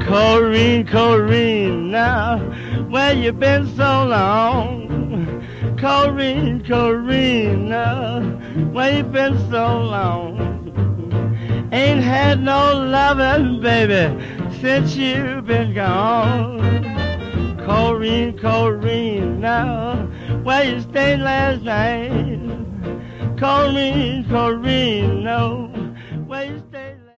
Corrine, Corrine, now, where you been so long? Corrine, Corrine, now, where you been so long? Ain't had no loving, baby, since you've been gone. Corrine, Corrine, now, where you stayed last night? Corrine, Corrine, no, where you